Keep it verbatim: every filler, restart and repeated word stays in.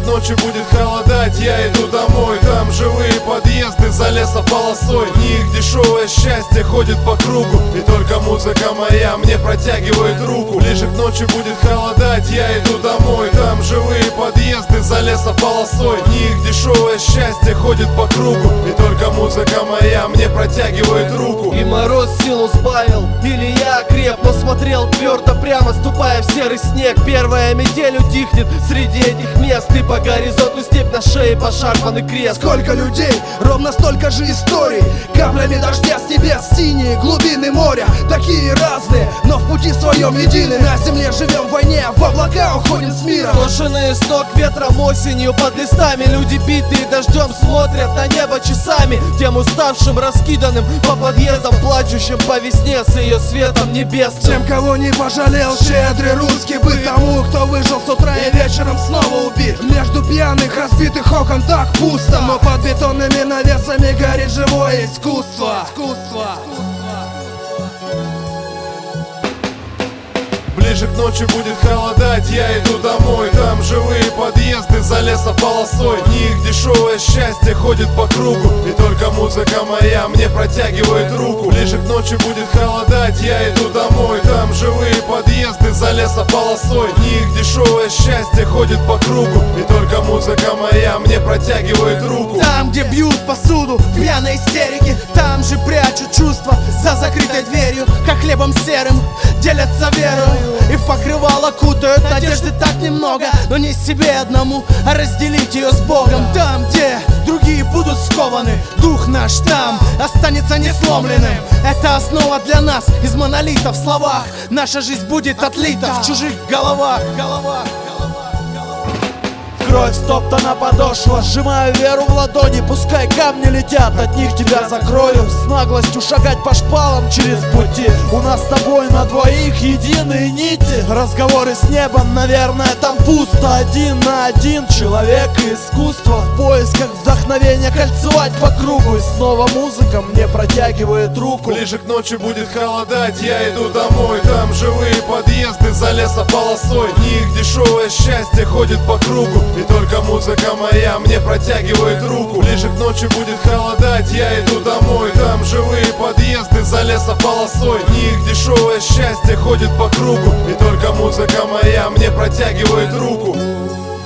ночи будет холодать, я иду домой. Там живые подъезды за лесополосой. В них дешевое счастье ходит по кругу, и только музыка моя мне протягивает руку. Ближе к ночи будет холодать, я иду домой. Там живые подъезды за лесополосой. В них дешевое счастье ходит по кругу, и только музыка моя мне протягивает руку. И мороз силу сбавил, или я окреп, но смотрел твердо прямо, ступая в серый снег. Первая метель утихнет среди этих мест, и по горизонту степь, на шее пошарпанный крест. Сколько людей, ровно столько же историй. Каплями дождя с небес синие глубины моря. Такие разные, но в пути своем едины. На земле живем в войне, в облака уходим с миром. Брошенные с ног ветром осенью под листами. Люди, битые дождем, смотрят на небо часами. Тем уставшим, раскиданным по подъездам, плачущим по весне с ее светом небесным. Тем, кого не пожалел щедрый русский быт. Тому, кто выжил с утра и вечером снова убит. Между пьяных разбитых окон так пусто, но под бетонными навесами горит живое искусство. Искусство. Ближе к ночи будет холодать, я иду домой. Там живые подъезды за лесополосой. В них дешевое счастье ходит по кругу, и только музыка моя мне протягивает руку. Ближе к ночи будет холодать, я иду домой. Там живые подъезды за лесополосой. В них дешевое счастье ходит по кругу, и только музыка моя мне протягивает руку. Там, где бьют посуду в пьяной истерике, там же прячут чувства за закрытой дверью. Как хлебом серым делятся верою, и в покрывало кутают надежды так немного. Но не себе одному, а разделить ее с Богом. Там, где другие будут скованы, дух наш там останется несломленным. Это основа для нас из монолита в словах. Наша жизнь будет отлита в чужих головах. Головах. Кровь стоптана подошва, сжимаю веру в ладони. Пускай камни летят, от них тебя закрою. С наглостью шагать по шпалам через пути. У нас с тобой на двоих единые нити. Разговоры с небом, наверное, там пусто. Один на один, человек и искусство. В поисках вдохновения кольцевать по кругу. И снова музыка мне протягивает руку. Ближе к ночи будет холодать, я иду домой. Там живые подъезды за лесополосой. В них дешевое счастье ходит по кругу, и только музыка моя мне протягивает руку. Ближе к ночи будет холодать, я иду домой. Там живые подъезды за лесополосой. В них дешевое счастье ходит по кругу, и только музыка моя мне протягивает руку.